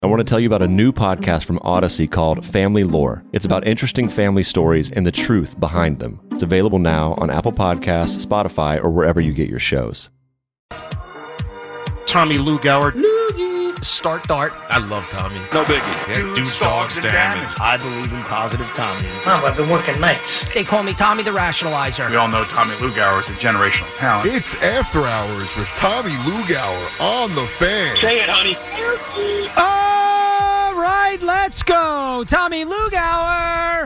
I want to tell you about a new podcast from Odyssey called Family Lore. It's about interesting family stories and the truth behind them. It's available now on Apple Podcasts, Spotify, or wherever you get your shows. Tommy Lugauer. Start Dart. I love Tommy. No biggie. Yeah, dudes, dogs, and damage. I believe in positive Tommy. Oh, I've been working nights. They call me Tommy the Rationalizer. We all know Tommy Lugauer is a generational talent. It's After Hours with Tommy Lugauer on The Fan. Say it, honey. All right, let's go. Tommy Lugauer.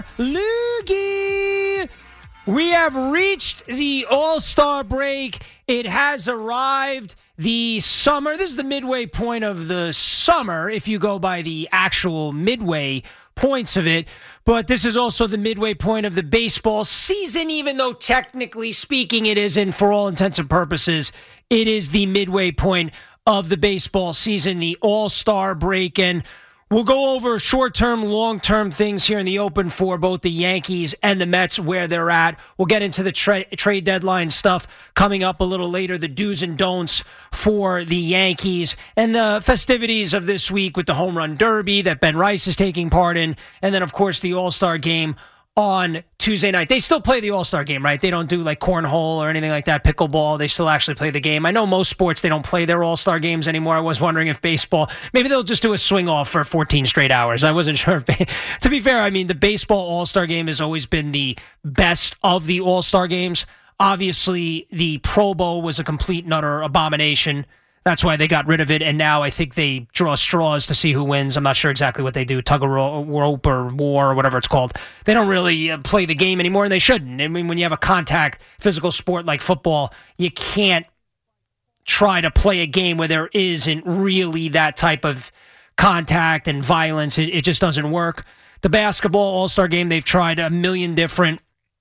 Loogie. We have reached the All-Star break. It has arrived. The summer, this is the midway point of the summer, if you go by the actual midway points of it. But this is also the midway point of the baseball season, even though technically speaking it isn't, for all intents and purposes. It is the midway point of the baseball season, the All-Star break. And we'll go over short-term, long-term things here in the open for both the Yankees and the Mets, where they're at. We'll get into the trade deadline stuff coming up a little later, the do's and don'ts for the Yankees, and the festivities of this week with the Home Run Derby that Ben Rice is taking part in, and then, of course, the All-Star game on Tuesday night. They still play the All-Star game, right? They don't do like cornhole or anything like that, pickleball. They still actually play the game. I know most sports, they don't play their All-Star games anymore. I was wondering if baseball, maybe they'll just do a swing off for 14 straight hours. I wasn't sure. To be fair, I mean, the baseball All-Star game has always been the best of the All-Star games. Obviously, the Pro Bowl was a complete and utter abomination. That's why they got rid of it, and now I think they draw straws to see who wins. I'm not sure exactly what they do, tug of rope or war or whatever it's called. They don't really play the game anymore, and they shouldn't. I mean, when you have a contact physical sport like football, you can't try to play a game where there isn't really that type of contact and violence. It just doesn't work. The basketball All-Star game, they've tried a million different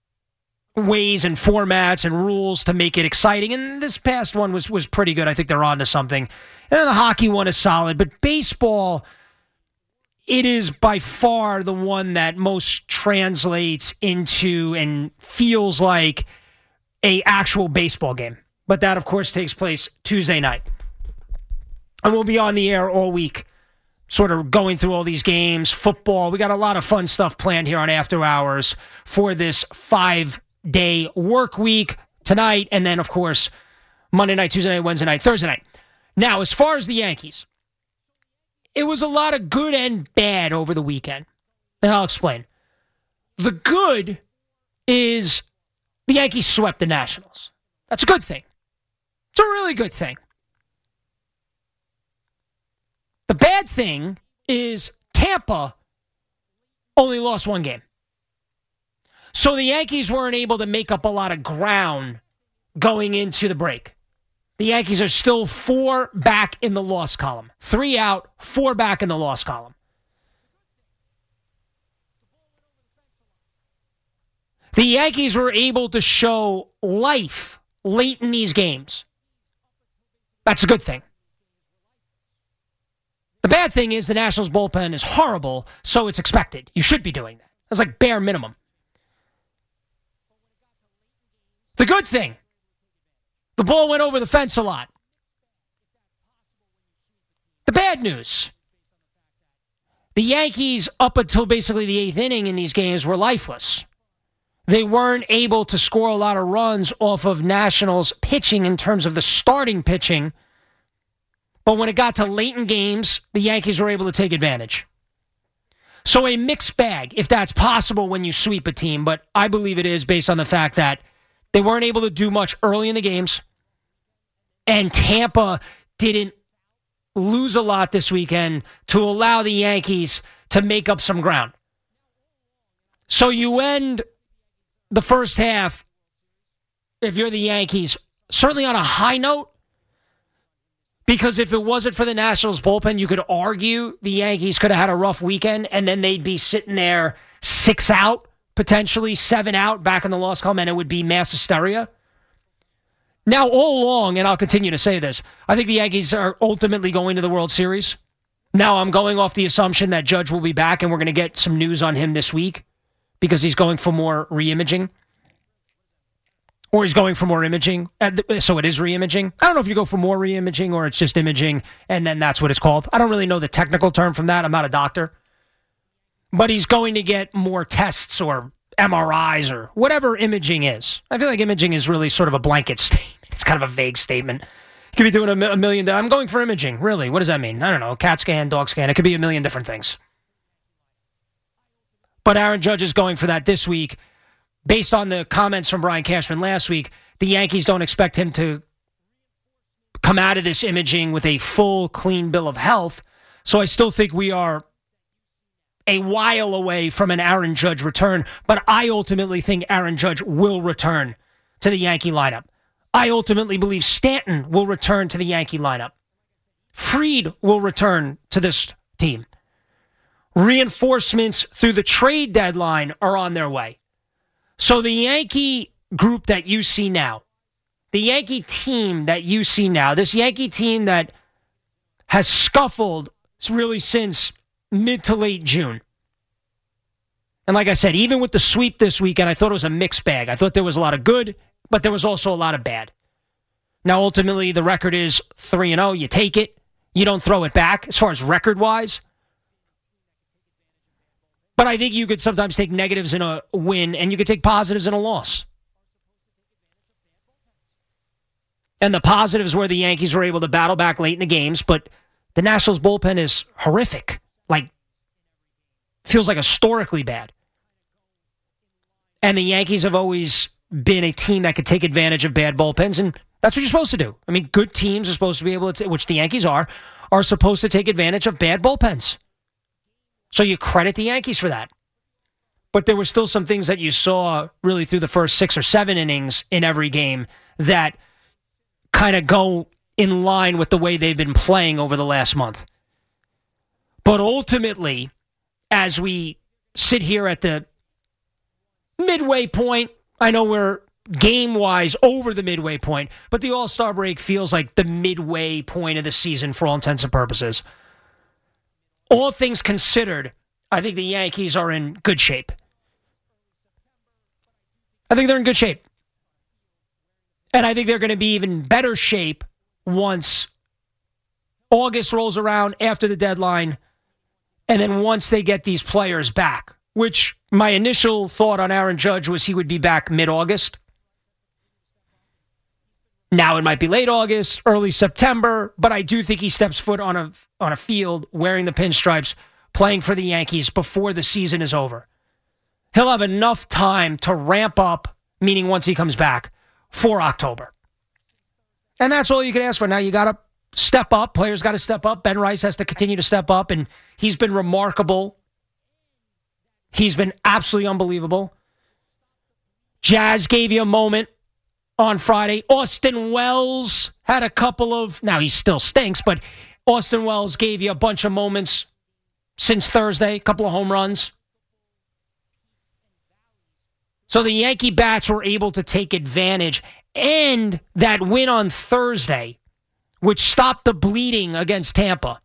ways and formats and rules to make it exciting, and this past one was pretty good. I think they're on to something. And then the hockey one is solid, but baseball, it is by far the one that most translates into and feels like a actual baseball game. But that, of course, takes place Tuesday night. And we'll be on the air all week, sort of going through all these games, football. We got a lot of fun stuff planned here on After Hours for this 5-day work week tonight, and then, of course, Monday night, Tuesday night, Wednesday night, Thursday night. Now, as far as the Yankees, it was a lot of good and bad over the weekend, and I'll explain. The good is the Yankees swept the Nationals. That's a good thing. It's a really good thing. The bad thing is Tampa only lost one game. So the Yankees weren't able to make up a lot of ground going into the break. The Yankees are still 4 back in the loss column. 3 out, 4 back in the loss column. The Yankees were able to show life late in these games. That's a good thing. The bad thing is the Nationals bullpen is horrible, so it's expected. You should be doing that. That's like bare minimum. The good thing, the ball went over the fence a lot. The bad news, the Yankees, up until basically the 8th inning in these games, were lifeless. They weren't able to score a lot of runs off of Nationals pitching in terms of the starting pitching. But when it got to late in games, the Yankees were able to take advantage. So a mixed bag, if that's possible when you sweep a team. But I believe it is based on the fact that they weren't able to do much early in the games. And Tampa didn't lose a lot this weekend to allow the Yankees to make up some ground. So you end the first half, if you're the Yankees, certainly on a high note, because if it wasn't for the Nationals bullpen, you could argue the Yankees could have had a rough weekend, and then they'd be sitting there 6 out, potentially 7 out, back in the loss column, and it would be mass hysteria. Now, all along, and I'll continue to say this, I think the Yankees are ultimately going to the World Series. Now, I'm going off the assumption that Judge will be back, and we're going to get some news on him this week because he's going for more reimaging. Or he's going for more imaging, so it is re-imaging. I don't know if you go for more re-imaging or it's just imaging, and then that's what it's called. I don't really know the technical term from that. I'm not a doctor. But he's going to get more tests or MRIs or whatever imaging is. I feel like imaging is really sort of a blanket statement. It's kind of a vague statement. You could be doing a million. I'm going for imaging. Really? What does that mean? I don't know. Cat scan, dog scan. It could be a million different things. But Aaron Judge is going for that this week. Based on the comments from Brian Cashman last week, the Yankees don't expect him to come out of this imaging with a full, clean bill of health. So I still think we are a while away from an Aaron Judge return. But I ultimately think Aaron Judge will return to the Yankee lineup. I ultimately believe Stanton will return to the Yankee lineup. Fried will return to this team. Reinforcements through the trade deadline are on their way. So the Yankee group that you see now, the Yankee team that you see now, this Yankee team that has scuffled really since mid to late June. And like I said, even with the sweep this weekend, I thought it was a mixed bag. I thought there was a lot of good, but there was also a lot of bad. Now, ultimately, the record is 3-0. You take it. You don't throw it back as far as record-wise. But I think you could sometimes take negatives in a win, and you could take positives in a loss. And the positives were the Yankees were able to battle back late in the games, but the Nationals bullpen is horrific. Like, feels like historically bad. And the Yankees have always been a team that could take advantage of bad bullpens, and that's what you're supposed to do. I mean, good teams are supposed to be able to, which the Yankees are supposed to take advantage of bad bullpens. So you credit the Yankees for that. But there were still some things that you saw really through the first 6 or 7 innings in every game that kind of go in line with the way they've been playing over the last month. But ultimately, as we sit here at the midway point, I know we're game-wise over the midway point, but the All-Star break feels like the midway point of the season for all intents and purposes. All things considered, I think the Yankees are in good shape. I think they're in good shape. And I think they're going to be even better shape once August rolls around after the deadline, and then once they get these players back, which my initial thought on Aaron Judge was he would be back mid-August. Now it might be late August, early September, but I do think he steps foot on a field wearing the pinstripes, playing for the Yankees before the season is over. He'll have enough time to ramp up, meaning once he comes back, for October. And that's all you can ask for. Now you got to step up. Players got to step up. Ben Rice has to continue to step up, and he's been remarkable. He's been absolutely unbelievable. Jazz gave you a moment on Friday. Austin Wells had a couple of, now he still stinks, but Austin Wells gave you a bunch of moments since Thursday, a couple of home runs. So the Yankee bats were able to take advantage, and that win on Thursday, which stopped the bleeding against Tampa.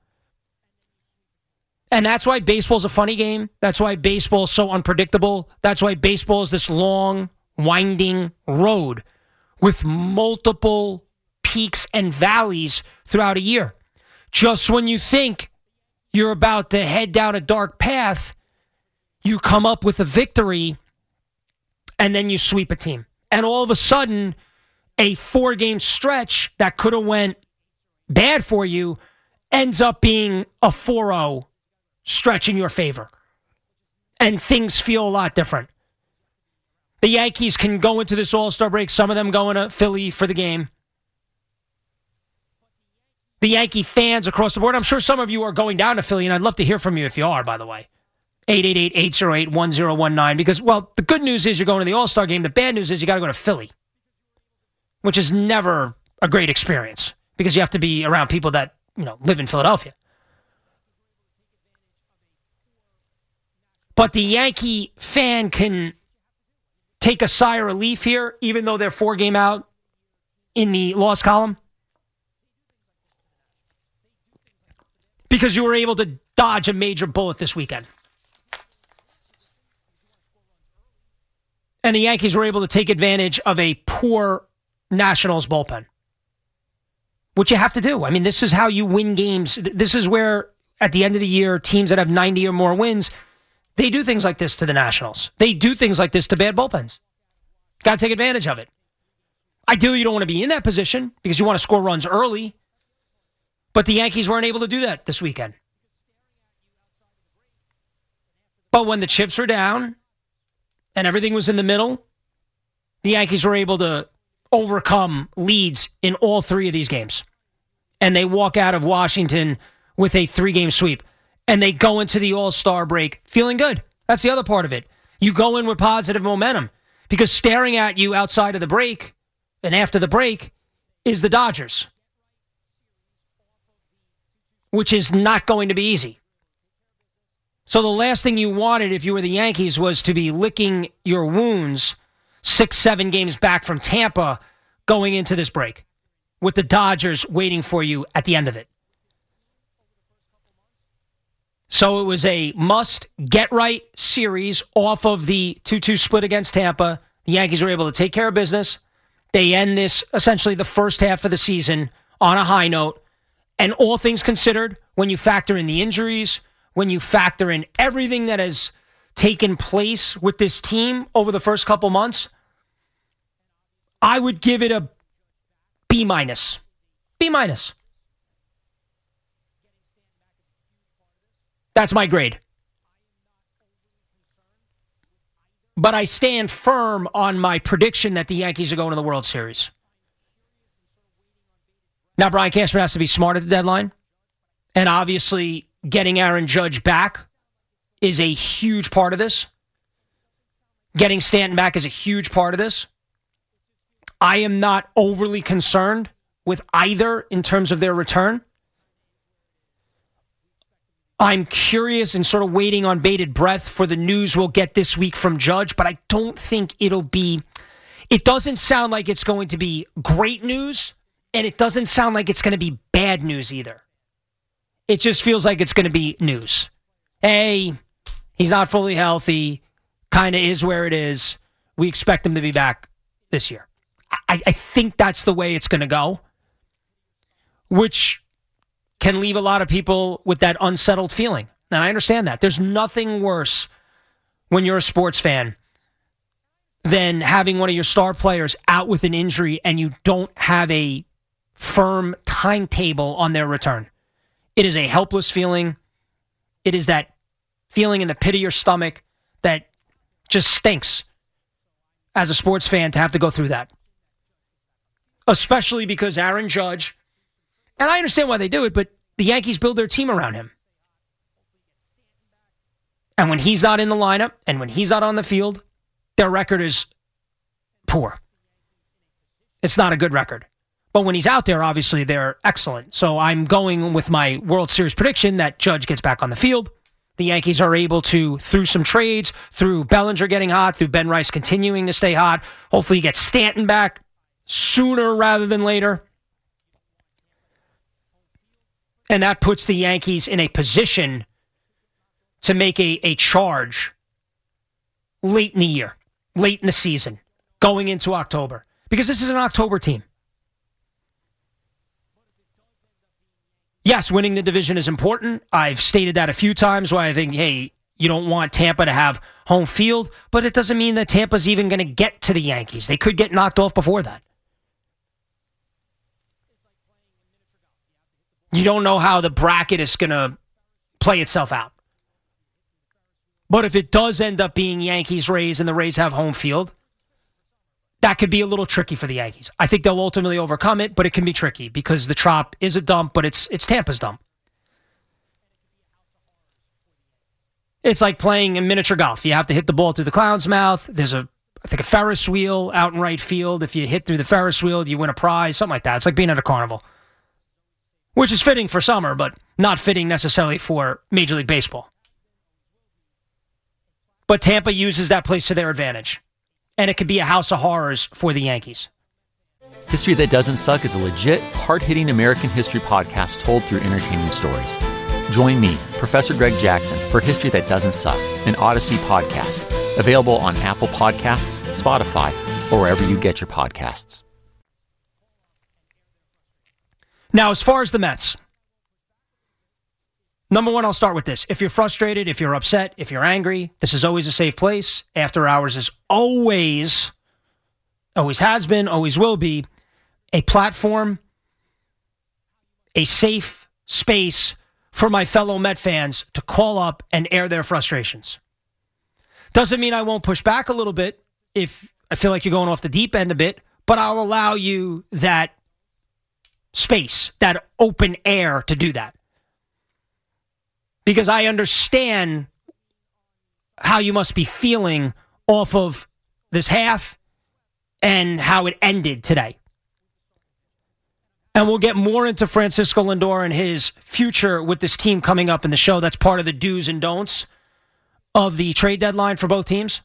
And that's why baseball's a funny game. That's why baseball's so unpredictable. That's why baseball is this long, winding road with multiple peaks and valleys throughout a year. Just when you think you're about to head down a dark path, you come up with a victory, and then you sweep a team. And all of a sudden, a 4-game stretch that could have went bad for you ends up being a 4-0 stretch in your favor. And things feel a lot different. The Yankees can go into this All-Star break, some of them going to Philly for the game. The Yankee fans across the board, I'm sure some of you are going down to Philly, and I'd love to hear from you if you are, by the way. 888-808-1019, because, well, the good news is you're going to the All-Star game. The bad news is you got to go to Philly, which is never a great experience because you have to be around people that, live in Philadelphia. But the Yankee fan can take a sigh of relief here, even though they're 4-game out in the loss column, because you were able to dodge a major bullet this weekend. And the Yankees were able to take advantage of a poor Nationals bullpen, which you have to do. I mean, this is how you win games. This is where, at the end of the year, teams that have 90 or more wins, they do things like this to the Nationals. They do things like this to bad bullpens. Got to take advantage of it. Ideally, you don't want to be in that position because you want to score runs early. But the Yankees weren't able to do that this weekend. But when the chips were down and everything was in the middle, the Yankees were able to overcome leads in all three of these games. And they walk out of Washington with a 3-game sweep. And they go into the All-Star break feeling good. That's the other part of it. You go in with positive momentum because staring at you outside of the break and after the break is the Dodgers, which is not going to be easy. So the last thing you wanted if you were the Yankees was to be licking your wounds 6-7 games back from Tampa going into this break with the Dodgers waiting for you at the end of it. So it was a must-get-right series off of the 2-2 split against Tampa. The Yankees were able to take care of business. They end this, essentially the first half of the season, on a high note. And all things considered, when you factor in the injuries, when you factor in everything that has taken place with this team over the first couple months, I would give it a B-. B-. That's my grade. But I stand firm on my prediction that the Yankees are going to the World Series. Now, Brian Cashman has to be smart at the deadline. And obviously, getting Aaron Judge back is a huge part of this. Getting Stanton back is a huge part of this. I am not overly concerned with either in terms of their return. I'm curious and sort of waiting on bated breath for the news we'll get this week from Judge, but I don't think it doesn't sound like it's going to be great news, and it doesn't sound like it's going to be bad news either. It just feels like it's going to be news. Hey, he's not fully healthy, kind of is where it is. We expect him to be back this year. I think that's the way it's going to go, which can leave a lot of people with that unsettled feeling. And I understand that. There's nothing worse when you're a sports fan than having one of your star players out with an injury and you don't have a firm timetable on their return. It is a helpless feeling. It is that feeling in the pit of your stomach that just stinks as a sports fan to have to go through that. Especially because Aaron Judge, and I understand why they do it, but the Yankees build their team around him. And when he's not in the lineup and when he's not on the field, their record is poor. It's not a good record. But when he's out there, obviously, they're excellent. So I'm going with my World Series prediction that Judge gets back on the field. The Yankees are able to, through some trades, through Bellinger getting hot, through Ben Rice continuing to stay hot, hopefully get Stanton back sooner rather than later. And that puts the Yankees in a position to make a charge late in the year, late in the season, going into October. Because this is an October team. Yes, winning the division is important. I've stated that a few times why I think, hey, you don't want Tampa to have home field, but it doesn't mean that Tampa's even going to get to the Yankees. They could get knocked off before that. You don't know how the bracket is going to play itself out. But if it does end up being Yankees-Rays and the Rays have home field, that could be a little tricky for the Yankees. I think they'll ultimately overcome it, but it can be tricky because the Trop is a dump, but it's Tampa's dump. It's like playing in miniature golf. You have to hit the ball through the clown's mouth. There's I think a Ferris wheel out in right field. If you hit through the Ferris wheel, you win a prize, something like that. It's like being at a carnival, which is fitting for summer, but not fitting necessarily for Major League Baseball. But Tampa uses that place to their advantage. And it could be a house of horrors for the Yankees. History That Doesn't Suck is a legit, hard-hitting American history podcast told through entertaining stories. Join me, Professor Greg Jackson, for History That Doesn't Suck, an Odyssey podcast. Available on Apple Podcasts, Spotify, or wherever you get your podcasts. Now, as far as the Mets, number one, I'll start with this. If you're frustrated, if you're upset, if you're angry, this is always a safe place. After Hours is always has been, always will be, a platform, a safe space for my fellow Met fans to call up and air their frustrations. Doesn't mean I won't push back a little bit if I feel like you're going off the deep end a bit, but I'll allow you that space, that open air to do that. Because I understand how you must be feeling off of this half and how it ended today. And we'll get more into Francisco Lindor and his future with this team coming up in the show. That's part of the do's and don'ts of the trade deadline for both teams.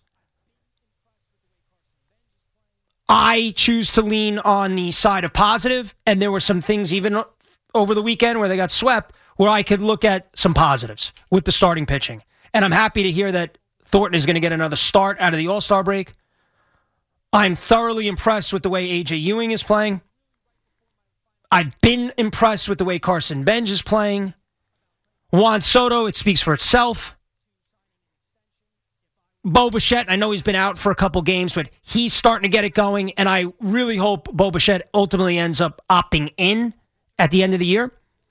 I choose to lean on the side of positive, and there were some things even over the weekend where they got swept where I could look at some positives with the starting pitching. And I'm happy to hear that Thornton is going to get another start out of the All-Star break. I'm thoroughly impressed with the way A.J. Ewing is playing. I've been impressed with the way Carson Bench is playing. Juan Soto, it speaks for itself. Bo Bichette, I know he's been out for a couple games, but he's starting to get it going, and I really hope Bo Bichette ultimately ends up opting in at the end of the year.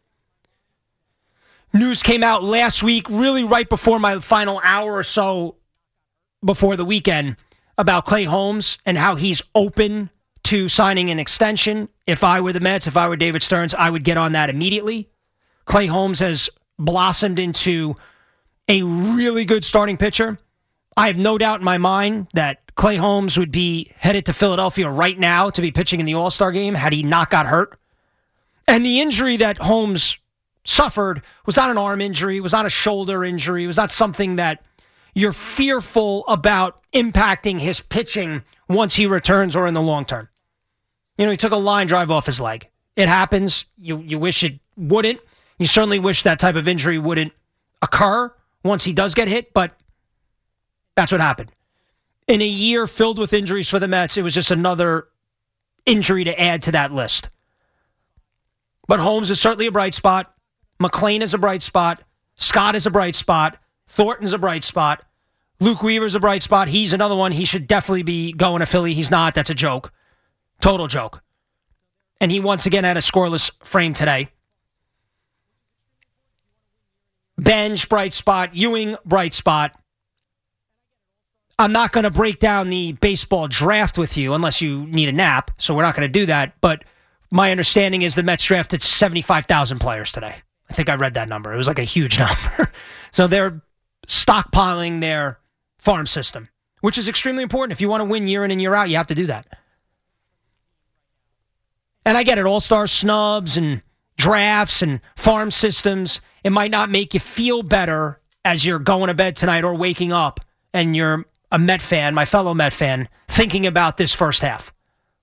News came out last week, really right before my final hour or so before the weekend, about Clay Holmes and how he's open to signing an extension. If I were the Mets, if I were David Stearns, I would get on that immediately. Clay Holmes has blossomed into a really good starting pitcher. I have no doubt in my mind that Clay Holmes would be headed to Philadelphia right now to be pitching in the All-Star game had he not got hurt. And the injury that Holmes suffered was not an arm injury, was not a shoulder injury, was not something that you're fearful about impacting his pitching once he returns or in the long term. You know, he took a line drive off his leg. It happens. You wish it wouldn't. You certainly wish that type of injury wouldn't occur once he does get hit, but that's what happened. In a year filled with injuries for the Mets, it was just another injury to add to that list. But Holmes is certainly a bright spot. McClain is a bright spot. Scott is a bright spot. Thornton's a bright spot. Luke Weaver's a bright spot. He's another one. He should definitely be going to Philly. He's not. That's a joke. Total joke. And he once again had a scoreless frame today. Bench, bright spot. Ewing, bright spot. I'm not going to break down the baseball draft with you unless you need a nap, so we're not going to do that. But my understanding is the Mets drafted 75,000 players today. I think I read that number. It was like a huge number. So they're stockpiling their farm system, which is extremely important. If you want to win year in and year out, you have to do that. And I get it, all-star snubs and drafts and farm systems. It might not make you feel better as you're going to bed tonight or waking up and you're a Met fan, my fellow Met fan, thinking about this first half.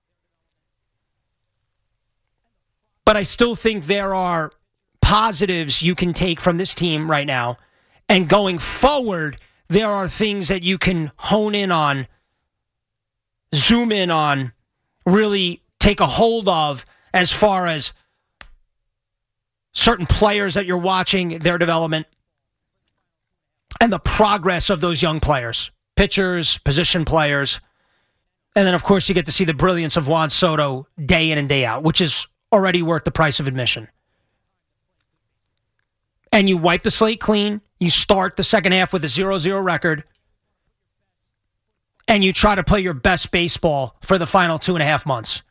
But I still think there are positives you can take from this team right now. And going forward, there are things that you can hone in on, zoom in on, really take a hold of as far as certain players that you're watching, their development, and the progress of those young players, pitchers, position players. And then, of course, you get to see the brilliance of Juan Soto day in and day out, which is already worth the price of admission. And you wipe the slate clean. You start the second half with a 0-0 record. And you try to play your best baseball for the final 2.5 months.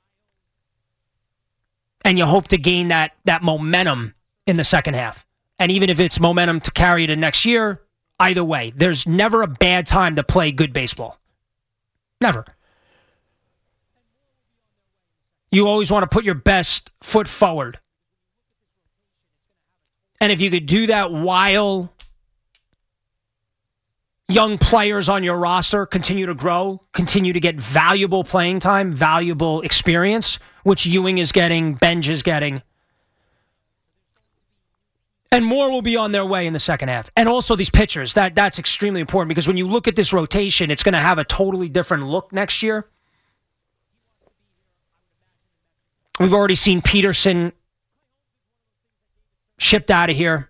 And you hope to gain that momentum in the second half. And even if it's momentum to carry to next year, either way, there's never a bad time to play good baseball. Never. You always want to put your best foot forward. And if you could do that while young players on your roster continue to grow, continue to get valuable playing time, valuable experience, which Ewing is getting, Benj is getting, And more will be on their way in the second half. And also these pitchers, that's extremely important because when you look at this rotation, it's going to have a totally different look next year. We've already seen Peterson shipped out of here.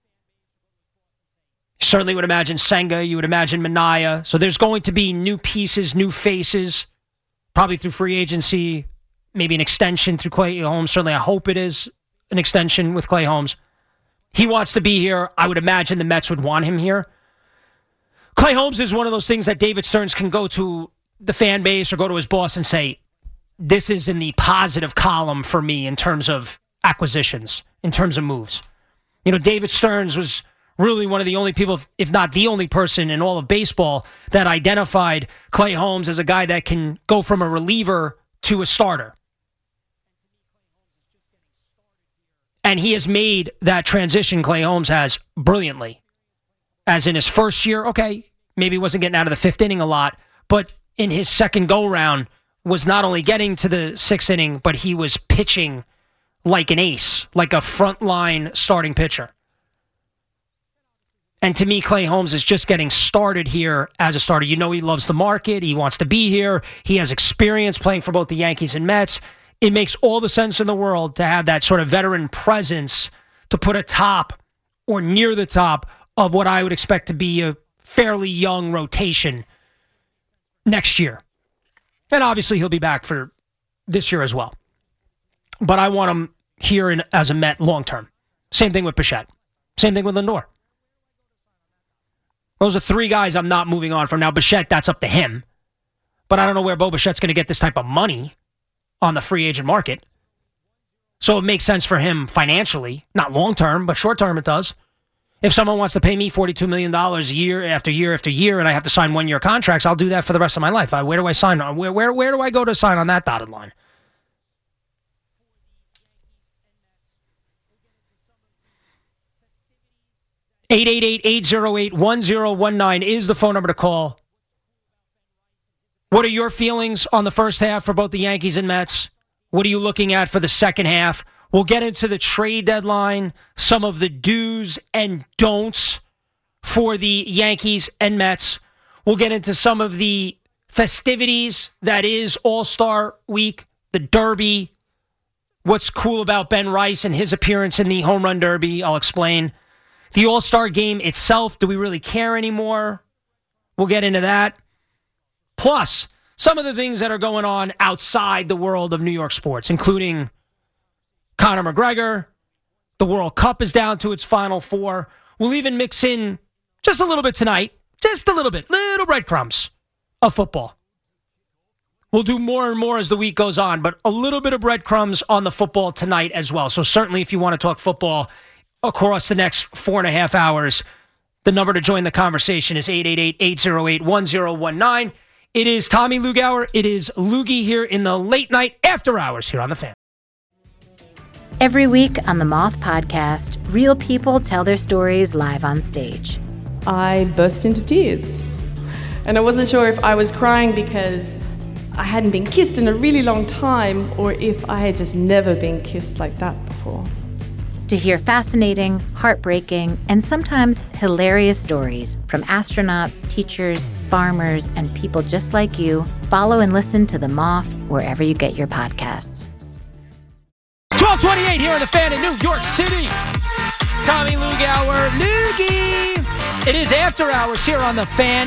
Certainly would imagine Senga, you would imagine Minaya. So there's going to be new pieces, new faces, probably through free agency, maybe an extension through Clay Holmes. Certainly I hope it is an extension with Clay Holmes. He wants to be here. I would imagine the Mets would want him here. Clay Holmes is one of those things that David Stearns can go to the fan base or go to his boss and say, this is in the positive column for me in terms of acquisitions, in terms of moves. You know, David Stearns was really one of the only people, if not the only person in all of baseball that identified Clay Holmes as a guy that can go from a reliever to a starter. And he has made that transition, Clay Holmes has, brilliantly. As in his first year, okay, maybe he wasn't getting out of the fifth inning a lot, but in his second go-round was not only getting to the sixth inning, but he was pitching like an ace, like a frontline starting pitcher. And to me, Clay Holmes is just getting started here as a starter. You know he loves the market. He wants to be here. He has experience playing for both the Yankees and Mets. It makes all the sense in the world to have that sort of veteran presence to put atop or near the top of what I would expect to be a fairly young rotation next year. And obviously he'll be back for this year as well. But I want him here as a Met long term. Same thing with Bichette. Same thing with Lindor. Those are three guys I'm not moving on from. Now, Bichette, that's up to him. But I don't know where Bo Bichette's going to get this type of money on the free agent market. So it makes sense for him financially. Not long-term, but short-term it does. If someone wants to pay me $42 million year after year after year and I have to sign one-year contracts, I'll do that for the rest of my life. Where do I sign on? Where do I go to sign on that dotted line? (888-808-1019) is the phone number to call. What are your feelings on the first half for both the Yankees and Mets? What are you looking at for the second half? We'll get into the trade deadline, some of the do's and don'ts for the Yankees and Mets. We'll get into some of the festivities that is All-Star Week, the Derby, what's cool about Ben Rice and his appearance in the Home Run Derby. I'll explain. The All-Star game itself, do we really care anymore? We'll get into that. Plus, some of the things that are going on outside the world of New York sports, including Conor McGregor. The World Cup is down to its final four. We'll even mix in just a little bit tonight, just a little bit, little breadcrumbs of football. We'll do more and more as the week goes on, but a little bit of breadcrumbs on the football tonight as well. So certainly if you want to talk football across the next 4.5 hours, the number to join the conversation is 888-808-1019. It is Tommy Lugauer. It is Loogie here in the late night after hours here on The Fan. Every week on the Moth Podcast, real people tell their stories live on stage. I burst into tears. And I wasn't sure if I was crying because I hadn't been kissed in a really long time or if I had just never been kissed like that before. To hear fascinating, heartbreaking, and sometimes hilarious stories from astronauts, teachers, farmers, and people just like you, follow and listen to The Moth wherever you get your podcasts. 1228 here on The Fan in New York City. Tommy Lugauer, Loogie. It is after hours here on The Fan.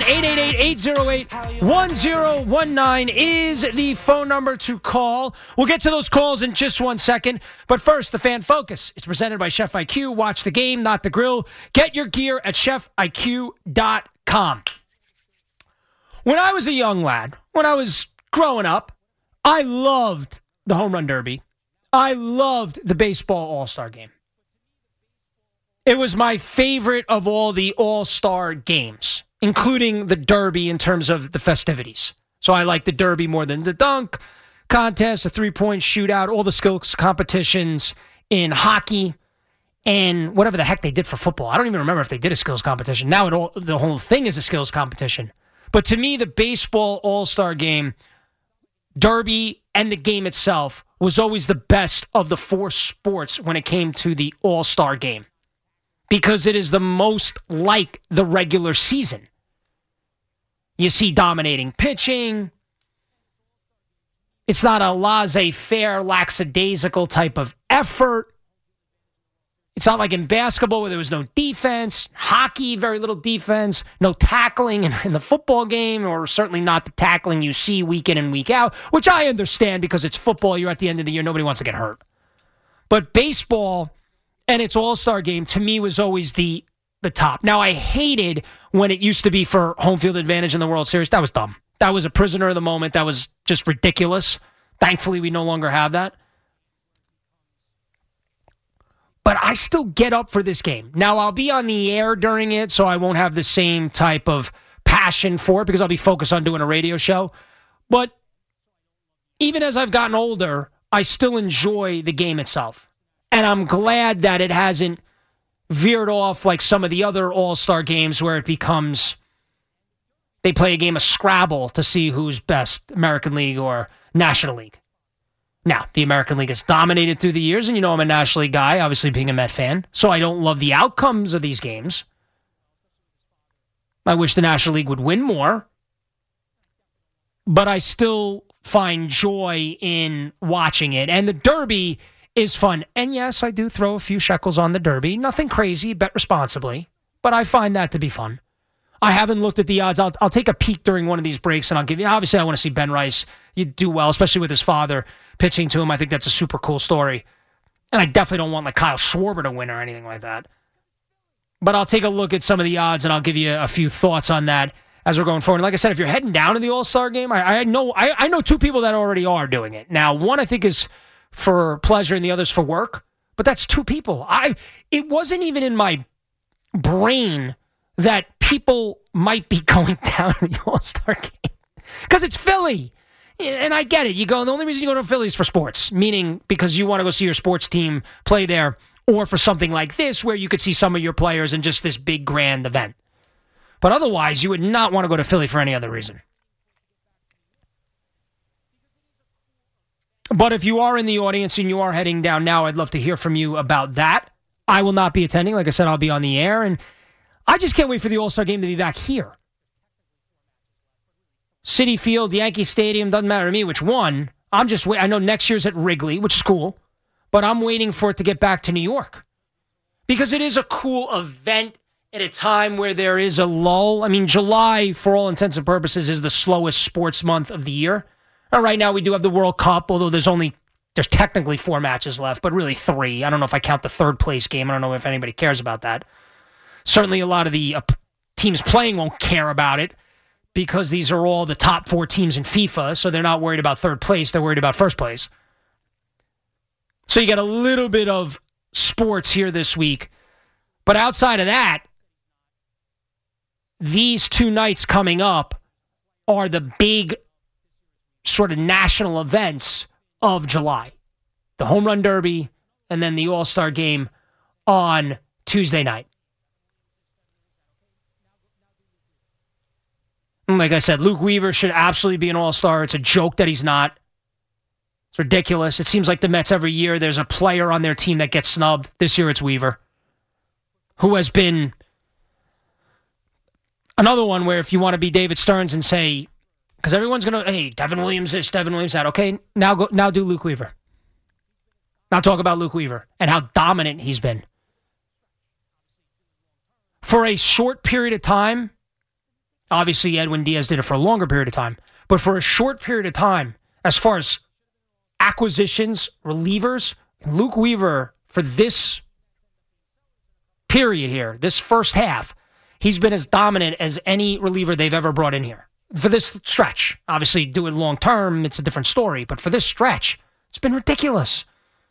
888-808-1019 is the phone number to call. We'll get to those calls in just 1 second. But first, The Fan Focus. It's presented by Chef IQ. Watch the game, not the grill. Get your gear at chefiq.com. When I was a young lad, when I was growing up, I loved the Home Run Derby. I loved the baseball All-Star game. It was my favorite of all the All-Star games, including the Derby in terms of the festivities. So I like the Derby more than the dunk contest, the three-point shootout, all the skills competitions in hockey, and whatever the heck they did for football. I don't even remember if they did a skills competition. Now the whole thing is a skills competition. But to me, the baseball All-Star game, Derby, and the game itself was always the best of the four sports when it came to the All-Star game. because it is the most like the regular season. You see dominating pitching. It's not a laissez-faire, lackadaisical type of effort. It's not like in basketball where there was no defense, hockey, very little defense, no tackling in the football game, or certainly not the tackling you see week in and week out, which I understand because it's football. You're at the end of the year. Nobody wants to get hurt. But baseball and its all-star game, to me, was always the top. Now, I hated when it used to be for home field advantage in the World Series. That was dumb. That was a prisoner of the moment. That was just ridiculous. Thankfully, we no longer have that. But I still get up for this game. Now, I'll be on the air during it, so I won't have the same type of passion for it because I'll be focused on doing a radio show. But even as I've gotten older, I still enjoy the game itself. And I'm glad that it hasn't veered off like some of the other all-star games where it becomes they play a game of Scrabble to see who's best, American League or National League. Now, the American League has dominated through the years, and you know I'm a National League guy, obviously being a Met fan, so I don't love the outcomes of these games. I wish the National League would win more, but I still find joy in watching it. And the Derby is fun. And yes, I do throw a few shekels on the Derby. Nothing crazy, bet responsibly, but I find that to be fun. I haven't looked at the odds. I'll take a peek during one of these breaks, and I'll give you, obviously I want to see Ben Rice. You do well, especially with his father pitching to him. I think that's a super cool story. And I definitely don't want like Kyle Schwarber to win or anything like that. But I'll take a look at some of the odds, and I'll give you a few thoughts on that as we're going forward. And like I said, if you're heading down to the All-Star game, I know two people that already are doing it. Now, one I think is for pleasure and the other's for work. But that's two people. It wasn't even in my brain that people might be going down to the All-Star game. Because it's Philly. And I get it. You go, the only reason you go to Philly is for sports, meaning because you want to go see your sports team play there, or for something like this where you could see some of your players in just this big grand event. But otherwise, you would not want to go to Philly for any other reason. But if you are in the audience and you are heading down now, I'd love to hear from you about that. I will not be attending. Like I said, I'll be on the air. And I just can't wait for the All-Star game to be back here. Citi Field, Yankee Stadium, doesn't matter to me which one. I'm just waiting. I know next year's at Wrigley, which is cool. But I'm waiting for it to get back to New York. Because it is a cool event at a time where there is a lull. I mean, July, for all intents and purposes, is the slowest sports month of the year. Right now, we do have the World Cup, although there's technically 4 matches left, but really 3. I don't know if I count the third place game. I don't know if anybody cares about that. Certainly, a lot of the teams playing won't care about it because these are all the top 4 teams in FIFA, so they're not worried about third place. They're worried about first place. So you got a little bit of sports here this week. But outside of that, these 2 nights coming up are the big sort of national events of July. The Home Run Derby and then the All-Star game on Tuesday night. And like I said, Luke Weaver should absolutely be an All-Star. It's a joke that he's not. It's ridiculous. It seems like the Mets every year, there's a player on their team that gets snubbed. This year it's Weaver, who has been another one where if you want to be David Stearns and say, because everyone's going to, hey, Devin Williams this, Devin Williams that. Okay, now do Luke Weaver. Now talk about Luke Weaver and how dominant he's been. For a short period of time, obviously Edwin Diaz did it for a longer period of time, but for a short period of time, as far as acquisitions, relievers, Luke Weaver, for this period here, this first half, he's been as dominant as any reliever they've ever brought in here. For this stretch, obviously do it long term, it's a different story, but for this stretch, it's been ridiculous.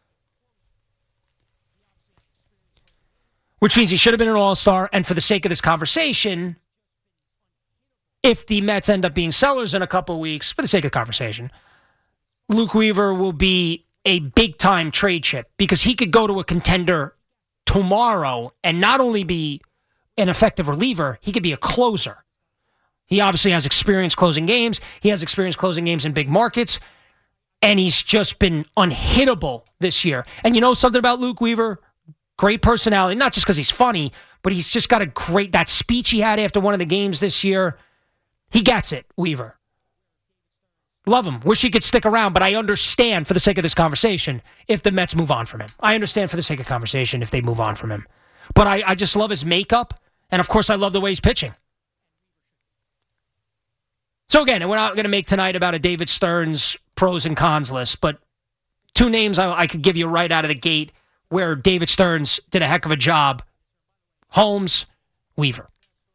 Which means he should have been an All-Star, and for the sake of this conversation, if the Mets end up being sellers in a couple of weeks, for the sake of conversation, Luke Weaver will be a big-time trade chip because he could go to a contender tomorrow and not only be an effective reliever, he could be a closer. He obviously has experience closing games. He has experience closing games in big markets. And he's just been unhittable this year. And you know something about Luke Weaver? Great personality, not just because he's funny, but he's just got that speech he had after one of the games this year. He gets it, Weaver. Love him. Wish he could stick around, but I understand for the sake of this conversation if the Mets move on from him. I understand for the sake of conversation if they move on from him. But I just love his makeup, and of course I love the way he's pitching. So again, we're not going to make tonight about a David Stearns pros and cons list, but two names I could give you right out of the gate where David Stearns did a heck of a job. Holmes, Weaver.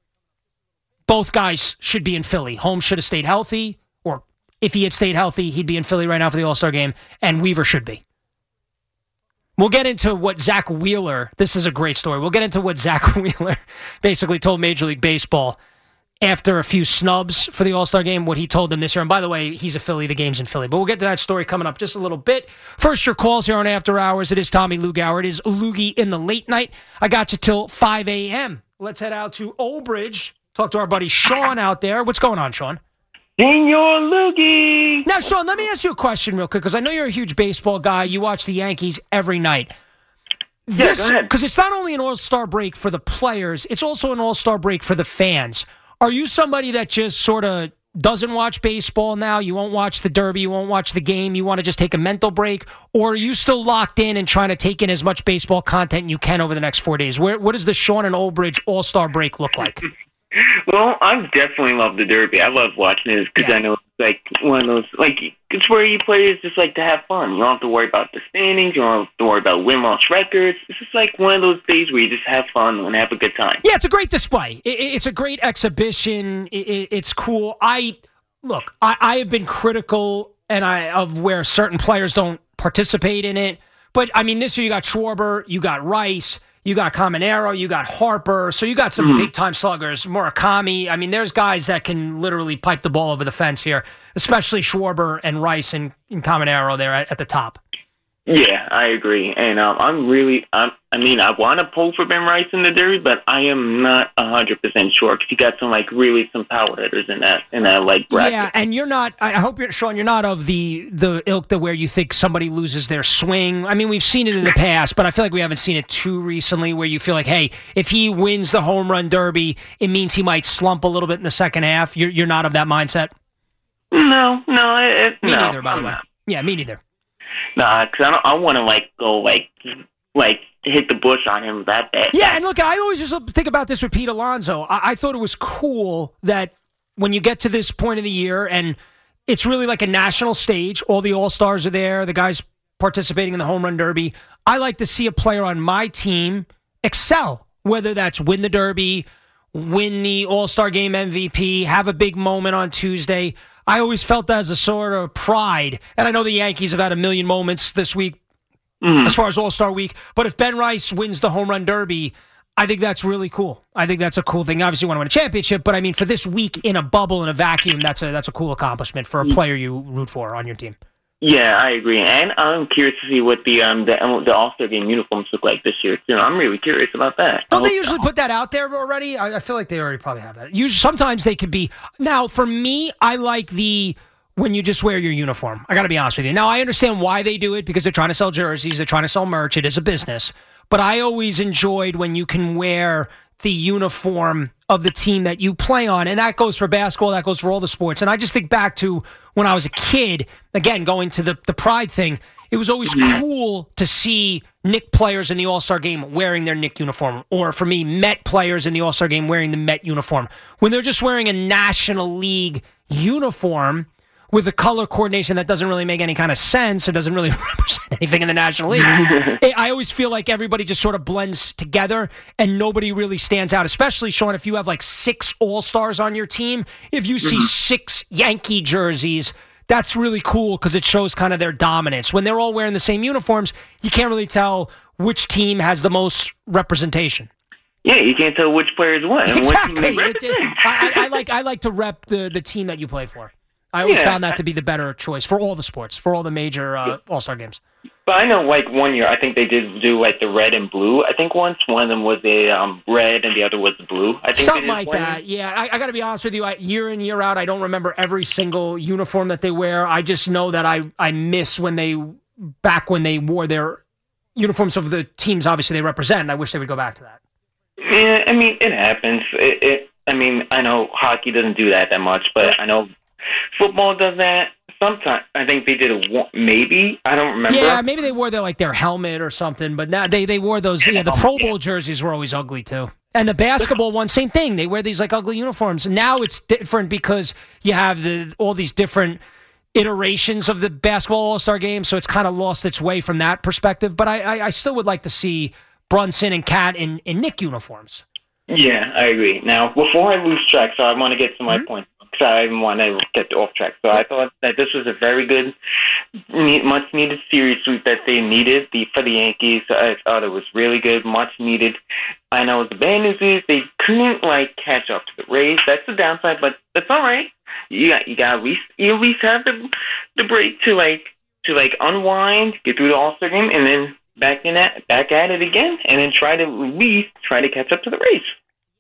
Both guys should be in Philly. Holmes should have stayed healthy, or if he had stayed healthy, he'd be in Philly right now for the All-Star game, and Weaver should be. We'll get into what Zach Wheeler, this is a great story, we'll get into what Zach Wheeler basically told Major League Baseball after a few snubs for the All-Star game, what he told them this year. And by the way, he's a Philly, the game's in Philly. But we'll get to that story coming up just a little bit. First, your calls here on After Hours. It is Tommy Lugauer. It is Loogie in the late night. I got you till 5 a.m. Let's head out to Old Bridge. Talk to our buddy Sean out there. What's going on, Sean? Senor Loogie. Now, Sean, let me ask you a question real quick, because I know you're a huge baseball guy. You watch the Yankees every night. Yeah, go ahead. Because it's not only an all-star break for the players, it's also an all-star break for the fans. Are you somebody that just sort of doesn't watch baseball now? You won't watch the Derby, you won't watch the game, you want to just take a mental break? Or are you still locked in and trying to take in as much baseball content you can over the next 4 days? What does the Sean and Old Bridge all-star break look like? Well, I definitely love the Derby. I love watching this because I know it's like one of those, like, it's where you players just like to have fun. You don't have to worry about the standings. You don't have to worry about win-loss records. It's just like one of those days where you just have fun and have a good time. Yeah, it's a great display. It's a great exhibition. It's cool. I have been critical of where certain players don't participate in it. But, I mean, this year you got Schwarber, you got Rice, you got Caminero, you got Harper, so you got some big-time sluggers, Murakami. I mean, there's guys that can literally pipe the ball over the fence here, especially Schwarber and Rice and Caminero there at the top. Yeah, I agree. And I want to pull for Ben Rice in the Derby, but I am not 100% sure because you got some power hitters in that bracket. Yeah, and you're not. I hope Sean, you're not of the ilk that where you think somebody loses their swing. I mean, we've seen it in the past, but I feel like we haven't seen it too recently. Where you feel like, hey, if he wins the home run derby, it means he might slump a little bit in the second half. You're not of that mindset. No, me neither. By the way, yeah, me neither. Nah, because I want to go hit the bush on him that bad. Yeah, and look, I always just think about this with Pete Alonso. I thought it was cool that when you get to this point of the year and it's really like a national stage, all the All-Stars are there, the guys participating in the home run derby. I like to see a player on my team excel, whether that's win the derby, win the All-Star game MVP, have a big moment on Tuesday. I always felt that as a sort of pride. And I know the Yankees have had a million moments this week as far as All-Star week. But if Ben Rice wins the home run derby, I think that's really cool. I think that's a cool thing. Obviously, you want to win a championship, but I mean, for this week in a bubble, in a vacuum, that's a cool accomplishment for a player you root for on your team. Yeah, I agree, and I'm curious to see what the All-Star game uniforms look like this year. I'm really curious about that. Don't they usually put that out there already? I feel like they already probably have that. Sometimes they could be. Now, for me, I like when you just wear your uniform. I got to be honest with you. Now, I understand why they do it because they're trying to sell jerseys, they're trying to sell merch. It is a business, but I always enjoyed when you can wear the uniform of the team that you play on, and that goes for basketball, that goes for all the sports. And I just think back to when I was a kid, again, going to the pride thing, it was always cool to see Knick players in the All-Star game wearing their Knick uniform, or for me, Met players in the All-Star game wearing the Met uniform. When they're just wearing a National League uniform with a color coordination that doesn't really make any kind of sense or doesn't really represent anything in the National League, I always feel like everybody just sort of blends together and nobody really stands out, especially, Sean, if you have 6 All-Stars on your team. If you see 6 Yankee jerseys, that's really cool because it shows kind of their dominance. When they're all wearing the same uniforms, you can't really tell which team has the most representation. Yeah, you can't tell which players won. Exactly. I like to rep the team that you play for. I always found that to be the better choice for all the sports, for all the major All-Star games. But I know, 1 year, I think they did do, the red and blue. I think once one of them was a red and the other was blue. I think something like that, yeah. I got to be honest with you, year in, year out, I don't remember every single uniform that they wear. I just know that I miss when they wore their uniforms of the teams obviously they represent. I wish they would go back to that. Yeah, I mean, it happens. I mean, I know hockey doesn't do that much, but I know football does that. Sometimes I think they did maybe. I don't remember. Yeah, maybe they wore their helmet or something, but now they wore those. Yeah, the Pro Bowl jerseys were always ugly too. And the basketball one, same thing. They wear these like ugly uniforms. And now it's different because you have all these different iterations of the basketball All-Star game, so it's kind of lost its way from that perspective. But I still would like to see Brunson and Cat in Knick uniforms. Yeah, I agree. Now, before I lose track, so I want to get to my point, because I didn't want to get off track. So I thought that this was a very good, much-needed series sweep that they needed for the Yankees. I thought it was really good, much-needed. I know the bad news is they couldn't, catch up to the Rays. That's the downside, but that's all right. You got at least have the break to unwind, get through the All-Star game, and then back at it again, and then try to catch up to the Rays.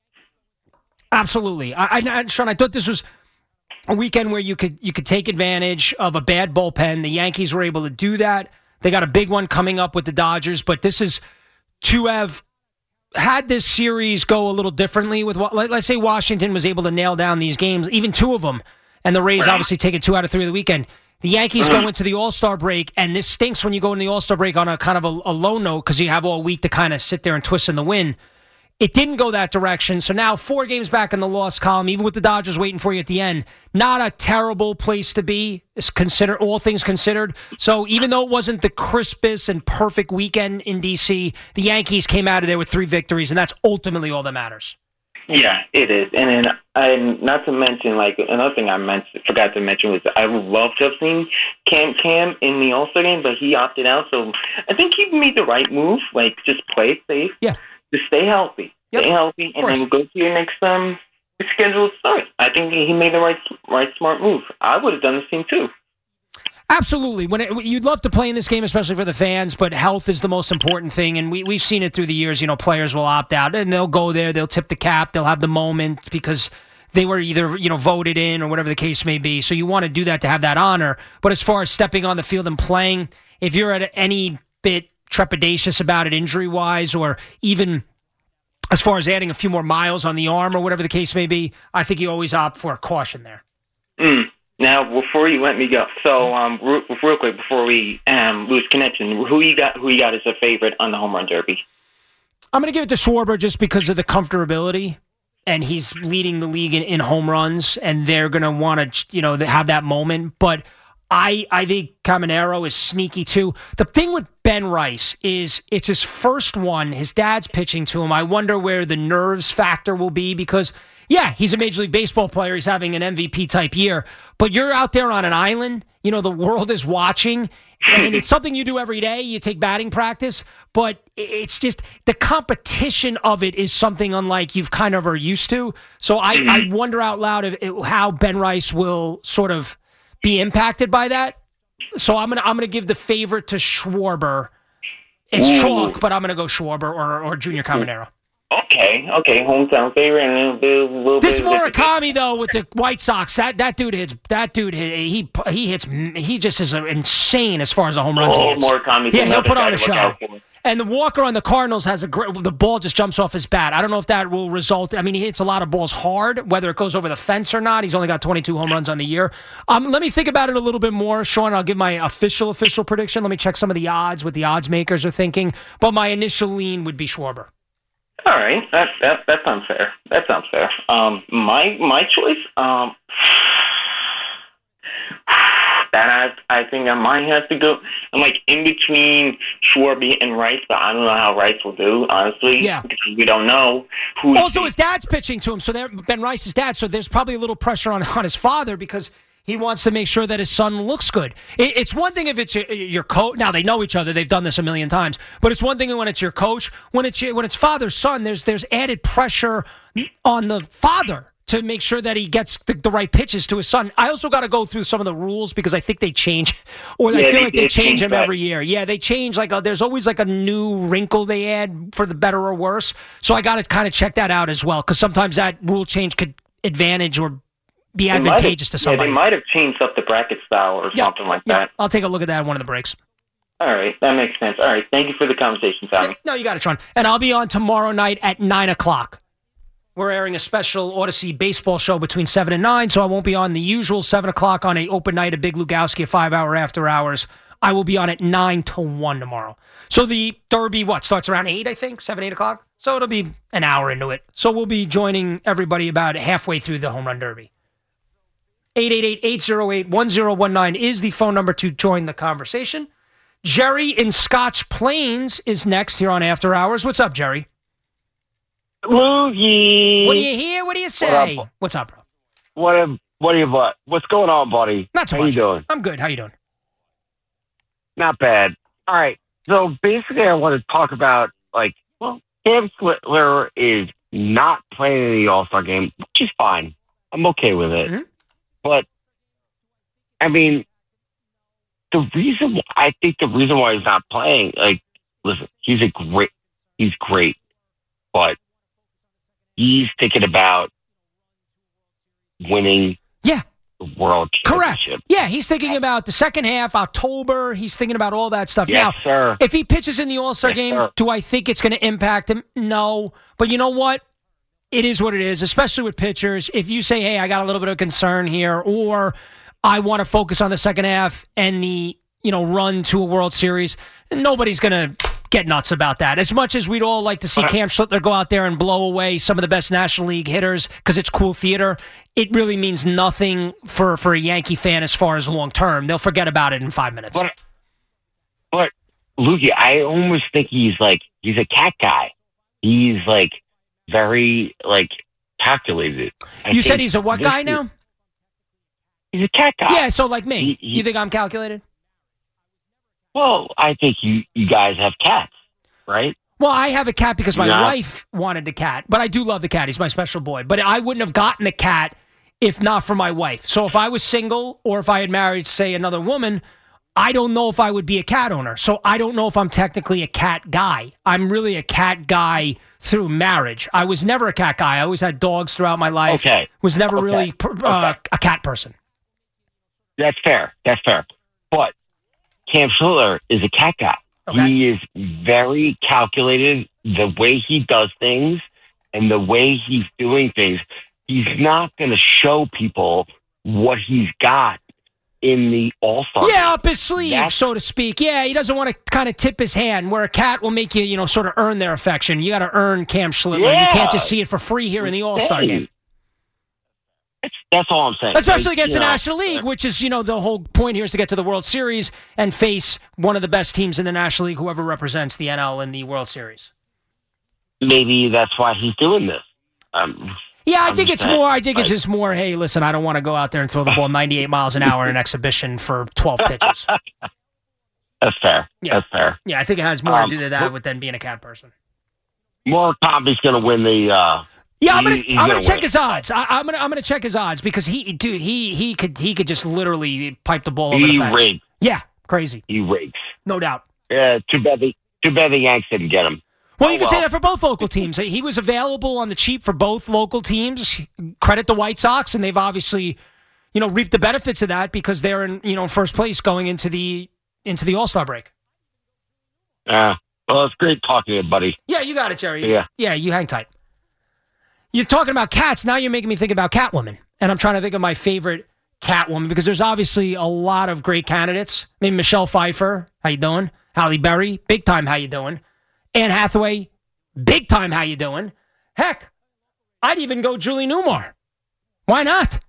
Absolutely, Sean. I thought this was a weekend where you could take advantage of a bad bullpen. The Yankees were able to do that. They got a big one coming up with the Dodgers, but this is to have had this series go a little differently with let's say Washington was able to nail down these games, even two of them, and the Rays obviously taking 2 out of 3 of the weekend. The Yankees go into the All-Star break, and this stinks when you go in the All-Star break on a kind of a low note because you have all week to kind of sit there and twist in the wind. It didn't go that direction, so now 4 games back in the loss column, even with the Dodgers waiting for you at the end. Not a terrible place to be, all things considered. So even though it wasn't the crispest and perfect weekend in D.C., the Yankees came out of there with 3 victories, and that's ultimately all that matters. Yeah, it is. And then, not to mention, another thing I forgot to mention was I would love to have seen Cam in the All-Star game, but he opted out. So I think he made the right move, just play it safe. Yeah. Just stay healthy. Stay healthy, and then go to your next scheduled start. I think he made the right smart move. I would have done the same too. Absolutely. You'd love to play in this game, especially for the fans, but health is the most important thing, and we've seen it through the years. Players will opt out, and they'll go there, they'll tip the cap, they'll have the moment because they were either voted in or whatever the case may be. So you want to do that to have that honor. But as far as stepping on the field and playing, if you're at any bit trepidatious about it injury-wise, or even as far as adding a few more miles on the arm or whatever the case may be, I think you always opt for a caution there. Now, before you let me go, so real quick, before we lose connection, who you got as a favorite on the home run derby? I'm going to give it to Schwarber just because of the comfortability, and he's leading the league in home runs, and they're going to want to have that moment. But I think Caminero is sneaky too. The thing with Ben Rice is it's his first one. His dad's pitching to him. I wonder where the nerves factor will be because, yeah, he's a Major League Baseball player. He's having an MVP-type year. But you're out there on an island. The world is watching. And it's something you do every day. You take batting practice. But it's just the competition of it is something unlike you've kind of are used to. So I wonder out loud how Ben Rice will sort of be impacted by that. So I'm gonna give the favorite to Schwarber. It's chalk, but I'm gonna go Schwarber or Junior Caminero. Okay, hometown favorite, and a little this bit. Murakami though with the White Sox, that dude hits. He hits. He just is insane as far as the home runs. Murakami. Yeah, he'll put on a show. And the Walker on the Cardinals has the ball just jumps off his bat. I don't know if that will result. I mean, he hits a lot of balls hard, whether it goes over the fence or not. He's only got 22 home runs on the year. Let me think about it a little bit more, Sean. I'll give my official prediction. Let me check some of the odds, what the odds makers are thinking. But my initial lean would be Schwarber. All right, that sounds fair. My choice. That I think I might have to go. I'm in between Schwarber and Rice, but I don't know how Rice will do, honestly. Yeah. Because we don't know who. Also, his dad's pitching to him, so Ben Rice's dad. So there's probably a little pressure on his father because he wants to make sure that his son looks good. It's one thing if it's your coach. Now they know each other; they've done this a million times. But it's one thing when it's your coach. When it's father son, there's added pressure on the father to make sure that he gets the right pitches to his son. I also got to go through some of the rules because I think they change, or I feel like they change them every year. Yeah, they change. There's always a new wrinkle they add for the better or worse. So I got to kind of check that out as well because sometimes that rule change could advantage or be advantageous to somebody. Yeah, they might have changed up the bracket style or something like that. I'll take a look at that in one of the breaks. All right, that makes sense. All right, thank you for the conversation, Tommy. No, you got it, Sean. And I'll be on tomorrow night at 9 o'clock. We're airing a special Odyssey baseball show between 7 and 9, so I won't be on the usual 7 o'clock on a open night at Big Lugowski, a 5-hour after hours. I will be on at 9 to 1 tomorrow. So the Derby, starts around 8, I think, 7, 8 o'clock? So it'll be an hour into it. So we'll be joining everybody about halfway through the Home Run Derby. 888-808-1019 is the phone number to join the conversation. Jerry in Scotch Plains is next here on After Hours. What's up, Jerry? Loogie. What do you hear? What do you say? What's up, bro? What's going on, buddy? Not so much. How you doing? I'm good. How you doing? Not bad. All right. So basically, I want to talk about, Cam Slittler is not playing in the All-Star game, which is fine. I'm okay with it. Mm-hmm. But, I mean, I think the reason why he's not playing, listen, he's great, but he's thinking about winning the World Championship. Correct. Yeah, he's thinking about the second half, October. He's thinking about all that stuff. Yes, now, sir. If he pitches in the All-Star game, sir. do I think it's going to impact him? No. But you know what? It is what it is, especially with pitchers. If you say, hey, I got a little bit of concern here, or I want to focus on the second half and the run to a World Series, nobody's going to get nuts about that. As much as we'd all like to see Cam Slittler go out there and blow away some of the best National League hitters because it's cool theater, it really means nothing for a Yankee fan as far as long term. They'll forget about it in 5 minutes. But Lukey, I almost think he's a cat guy. He's very calculated. You said he's a what guy now? He's a cat guy. Yeah, so like me. You think I'm calculated? Well, I think you guys have cats, right? Well, I have a cat because my wife wanted a cat, but I do love the cat. He's my special boy. But I wouldn't have gotten a cat if not for my wife. So if I was single or if I had married, say, another woman, I don't know if I would be a cat owner. So I don't know if I'm technically a cat guy. I'm really a cat guy through marriage. I was never a cat guy. I always had dogs throughout my life. Okay. Was never really a cat person. That's fair. But Cam Slittler is a cat guy. Okay. He is very calculated. The way he does things and the way he's doing things, he's not going to show people what he's got in the All-Star. Yeah, up his sleeve, so to speak. Yeah, he doesn't want to kind of tip his hand, where a cat will make you, sort of earn their affection. You got to earn Cam Slittler. Yeah. You can't just see it for free here in the All-Star game. That's all I'm saying. Especially against the National League, which is, the whole point here is to get to the World Series and face one of the best teams in the National League, whoever represents the NL in the World Series. Maybe that's why he's doing this. I think it's just more, hey, listen, I don't want to go out there and throw the ball 98 miles an hour in an exhibition for 12 pitches. That's fair. Yeah. That's fair. Yeah, I think it has more to do with that than being a cat person. Murakami's going to win the... I'm gonna check his odds. I'm gonna check his odds because he could just literally pipe the ball over the fence. Rakes. Yeah, crazy. He rakes. No doubt. Yeah, too bad the Yanks didn't get him. Well, you can say that for both local teams. He was available on the cheap for both local teams. Credit the White Sox, and they've obviously, reaped the benefits of that because they're in, first place going into the All-Star break. Well, it's great talking to you, buddy. Yeah, you got it, Jerry. Yeah, you hang tight. You're talking about cats. Now you're making me think about Catwoman. And I'm trying to think of my favorite Catwoman because there's obviously a lot of great candidates. I mean, Michelle Pfeiffer, how you doing? Halle Berry, big time, how you doing? Anne Hathaway, big time, how you doing? Heck, I'd even go Julie Newmar. Why not?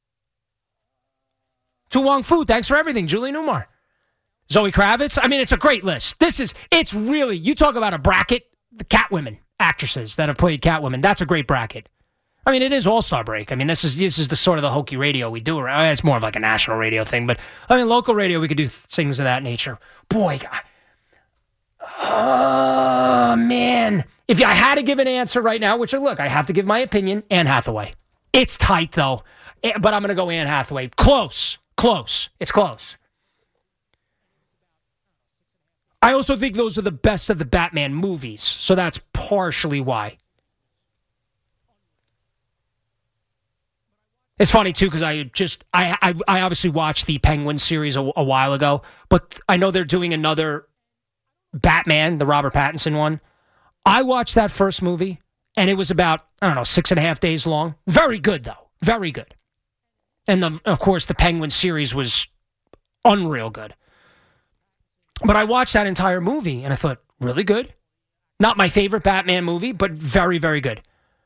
Tu Wong Fu, thanks for everything, Julie Newmar. Zoe Kravitz, I mean, it's a great list. It's really, you talk about a bracket, the Catwomen. Actresses that have played Catwoman. That's a great bracket. I mean, it is All-Star break. I mean, this is the sort of the hokey radio we do. It's more of like a national radio thing, but I mean, local radio, we could do things of that nature. Boy, oh, man. If I had to give an answer right now, which, look, I have to give my opinion, Anne Hathaway. It's tight, though, but I'm going to go Anne Hathaway. Close. It's close. I also think those are the best of the Batman movies, so that's partially why. It's funny, too, because I obviously watched the Penguin series a while ago, but I know they're doing another Batman, the Robert Pattinson one. I watched that first movie, and it was about, 6.5 days long. Very good, though. Very good. And, of course, the Penguin series was unreal good. But I watched that entire movie, and I thought, really good. Not my favorite Batman movie, but very, very good.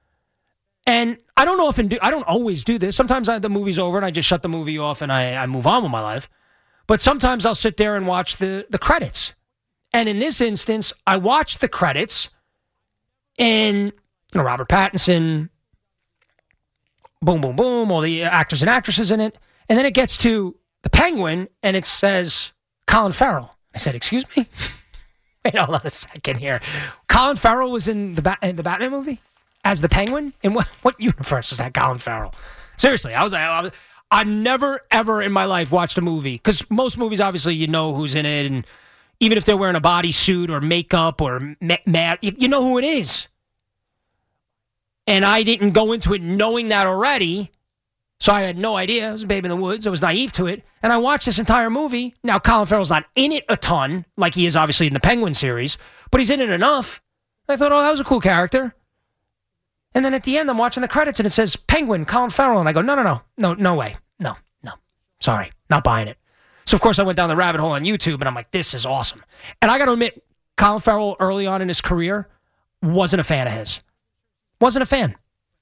And I don't know I don't always do this. Sometimes the movie's over and I just shut the movie off and I move on with my life. But sometimes I'll sit there and watch the credits. And in this instance, I watched the credits and Robert Pattinson, boom, boom, boom, all the actors and actresses in it. And then it gets to the Penguin and it says Colin Farrell. I said, excuse me? Wait, hold on a second here. Colin Farrell was in the Batman movie? As the Penguin? In what universe is that Colin Farrell? Seriously, I've never, ever in my life watched a movie, because most movies, obviously, you know who's in it, and even if they're wearing a bodysuit or makeup or mat, you know who it is. And I didn't go into it knowing that already, so I had no idea. I was a baby in the woods. I was naive to it, and I watched this entire movie. Now, Colin Farrell's not in it a ton, like he is obviously in the Penguin series, but he's in it enough. I thought, that was a cool character. And then at the end, I'm watching the credits, and it says, Penguin, Colin Farrell. And I go, no way. No. Sorry, not buying it. So, of course, I went down the rabbit hole on YouTube, and I'm like, this is awesome. And I got to admit, Colin Farrell, early on in his career, wasn't a fan of his. Wasn't a fan.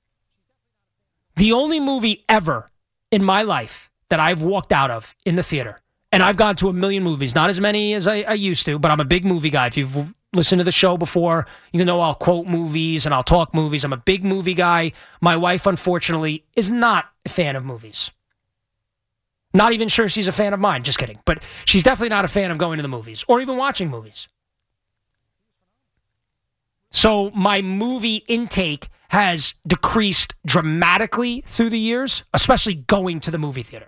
The only movie ever in my life that I've walked out of in the theater, and I've gone to a million movies, not as many as I used to, but I'm a big movie guy. If you've listened to the show before, you know I'll quote movies and I'll talk movies. I'm a big movie guy. My wife, unfortunately, is not a fan of movies. Not even sure she's a fan of mine. Just kidding. But she's definitely not a fan of going to the movies or even watching movies. So my movie intake has decreased dramatically through the years, especially going to the movie theater.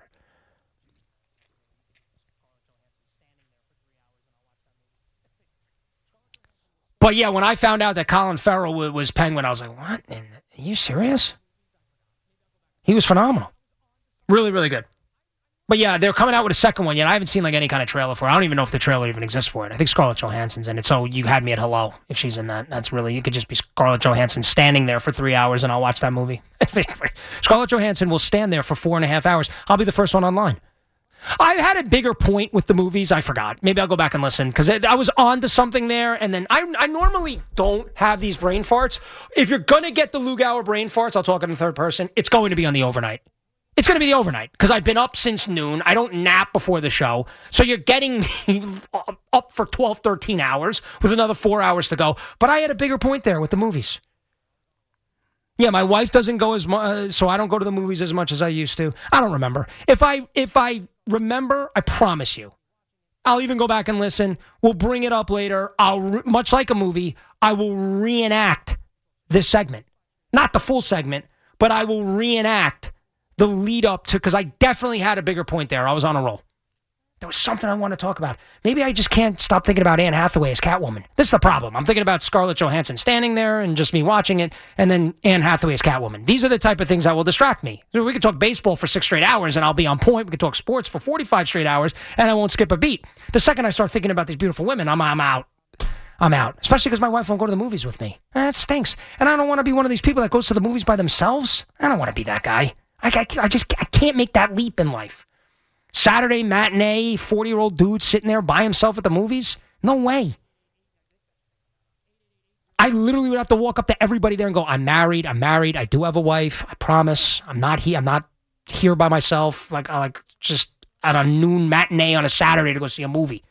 But yeah, when I found out that Colin Farrell was Penguin, I was like, what? Are you serious? He was phenomenal. Really, really good. But yeah, they're coming out with a second one yet. I haven't seen any kind of trailer for it. I don't even know if the trailer even exists for it. I think Scarlett Johansson's in it. So you had me at hello if she's in that. That's really, it could just be Scarlett Johansson standing there for 3 hours and I'll watch that movie. Scarlett Johansson will stand there for 4.5 hours. I'll be the first one online. I had a bigger point with the movies. I forgot. Maybe I'll go back and listen because I was on to something there. And then I normally don't have these brain farts. If you're going to get the Lugauer brain farts, I'll talk in the third person. It's going to be on the overnight. It's going to be the overnight because I've been up since noon. I don't nap before the show. So you're getting me up for 12, 13 hours with another 4 hours to go. But I had a bigger point there with the movies. Yeah, my wife doesn't go as much, so I don't go to the movies as much as I used to. I don't remember. If I remember, I promise you, I'll even go back and listen. We'll bring it up later. Much like a movie, I will reenact this segment. Not the full segment, but I will reenact the lead up to, because I definitely had a bigger point there. I was on a roll. There was something I want to talk about. Maybe I just can't stop thinking about Anne Hathaway as Catwoman. This is the problem. I'm thinking about Scarlett Johansson standing there and just me watching it, and then Anne Hathaway as Catwoman. These are the type of things that will distract me. So we could talk baseball for 6 straight hours, and I'll be on point. We could talk sports for 45 straight hours, and I won't skip a beat. The second I start thinking about these beautiful women, I'm out. I'm out. Especially because my wife won't go to the movies with me. That stinks. And I don't want to be one of these people that goes to the movies by themselves. I don't want to be that guy. I can't make that leap in life. Saturday matinee, 40-year-old dude sitting there by himself at the movies? No way. I literally would have to walk up to everybody there and go, I'm married. I do have a wife. I promise. I'm not here by myself, like just at a noon matinee on a Saturday to go see a movie.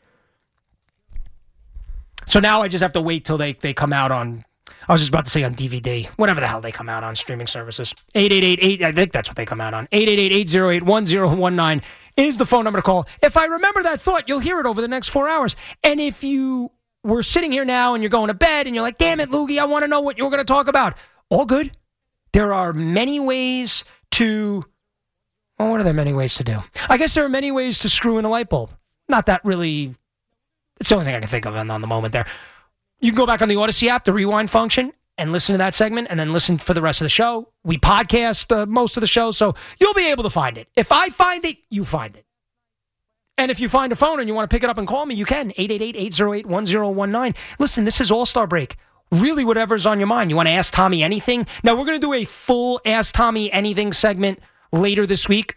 So now I just have to wait till they come out on, I was just about to say on DVD, whatever the hell they come out on streaming services. 888-8, I think that's what they come out on. 888-808-1019 is the phone number to call. If I remember that thought, you'll hear it over the next 4 hours. And if you were sitting here now and you're going to bed and you're like, damn it, Loogie, I want to know what you're going to talk about. All good. There are many ways to, well, what are there many ways to do? I guess there are many ways to screw in a light bulb. Not that really, it's the only thing I can think of on the moment there. You can go back on the Odyssey app, the rewind function, and listen to that segment and then listen for the rest of the show. We podcast most of the show, so you'll be able to find it. If I find it, you find it. And if you find a phone and you want to pick it up and call me, you can. 888-808-1019. Listen, this is All-Star Break. Really, whatever's on your mind. You want to ask Tommy anything? Now, we're going to do a full Ask Tommy Anything segment later this week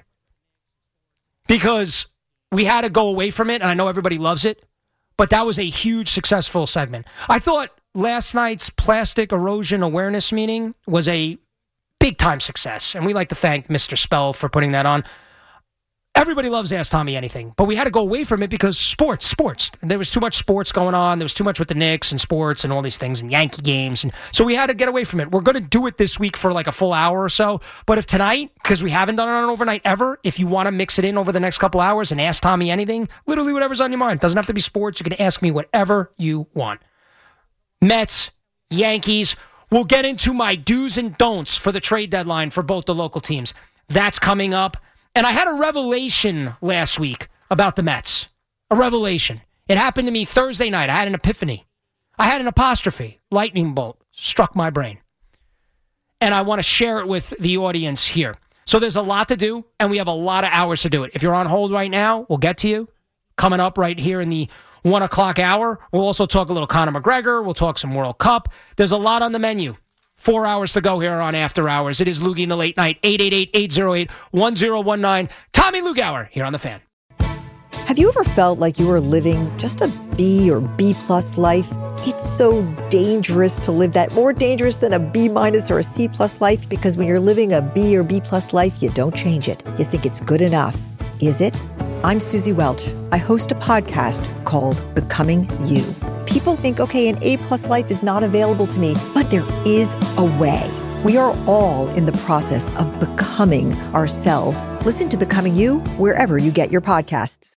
because we had to go away from it, and I know everybody loves it, but that was a huge, successful segment. I thought last night's plastic erosion awareness meeting was a big-time success, and we like to thank Mr. Spell for putting that on. Everybody loves Ask Tommy Anything, but we had to go away from it because sports. There was too much sports going on. There was too much with the Knicks and sports and all these things and Yankee games. And so we had to get away from it. We're going to do it this week for like a full hour or so. But if tonight, because we haven't done it on an overnight ever, if you want to mix it in over the next couple hours and ask Tommy anything, literally whatever's on your mind. Doesn't have to be sports. You can ask me whatever you want. Mets, Yankees. We'll get into my do's and don'ts for the trade deadline for both the local teams. That's coming up. And I had a revelation last week about the Mets. A revelation. It happened to me Thursday night. I had an epiphany. I had an apostrophe. Lightning bolt struck my brain. And I want to share it with the audience here. So there's a lot to do, and we have a lot of hours to do it. If you're on hold right now, we'll get to you. Coming up right here in the 1 o'clock hour. We'll also talk a little Conor McGregor. We'll talk some World Cup. There's a lot on the menu. 4 hours to go here on After Hours. It is Loogie in the Late Night, 888-808-1019. Tommy Lugauer here on The Fan. Have you ever felt like you were living just a B or B-plus life? It's so dangerous to live that, more dangerous than a B- or a C+ life, because when you're living a B or B+ life, you don't change it. You think it's good enough. Is it? I'm Susie Welch. I host a podcast called Becoming You. People think, okay, an A+ life is not available to me, but there is a way. We are all in the process of becoming ourselves. Listen to Becoming You wherever you get your podcasts.